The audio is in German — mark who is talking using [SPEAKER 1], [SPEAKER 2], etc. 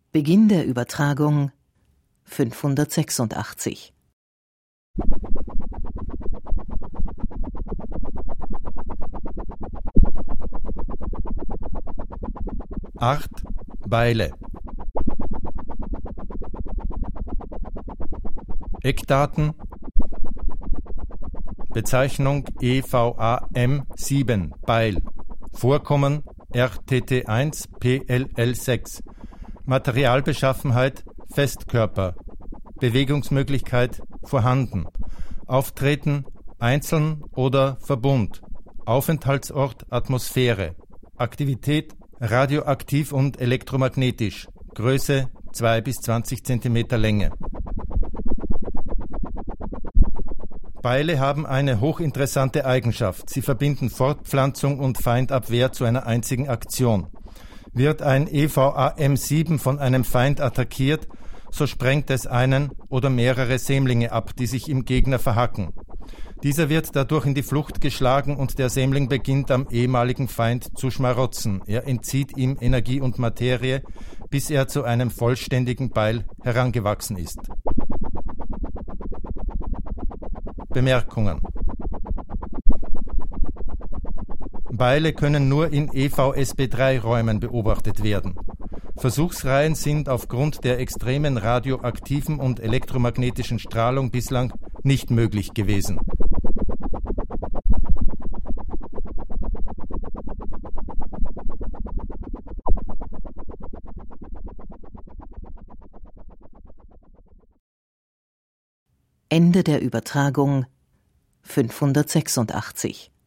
[SPEAKER 1] Beginn der Übertragung 586.
[SPEAKER 2] Art Beile. Eckdaten: Bezeichnung EVAM7 Beil. Vorkommen RTT1 PLL6. Materialbeschaffenheit Festkörper. Bewegungsmöglichkeit vorhanden. Auftreten einzeln oder Verbund. Aufenthaltsort Atmosphäre. Aktivität radioaktiv und elektromagnetisch. Größe 2 bis 20 cm Länge. Beile haben eine hochinteressante Eigenschaft. Sie verbinden Fortpflanzung und Feindabwehr zu einer einzigen Aktion. Wird ein EVAM7 von einem Feind attackiert, so sprengt es einen oder mehrere Sämlinge ab, die sich im Gegner verhacken. Dieser wird dadurch in die Flucht geschlagen und der Sämling beginnt am ehemaligen Feind zu schmarotzen. Er entzieht ihm Energie und Materie, bis er zu einem vollständigen Beil herangewachsen ist. Bemerkungen: Beile können nur in EVSB3-Räumen beobachtet werden. Versuchsreihen sind aufgrund der extremen radioaktiven und elektromagnetischen Strahlung bislang nicht möglich gewesen.
[SPEAKER 1] Ende der Übertragung 586.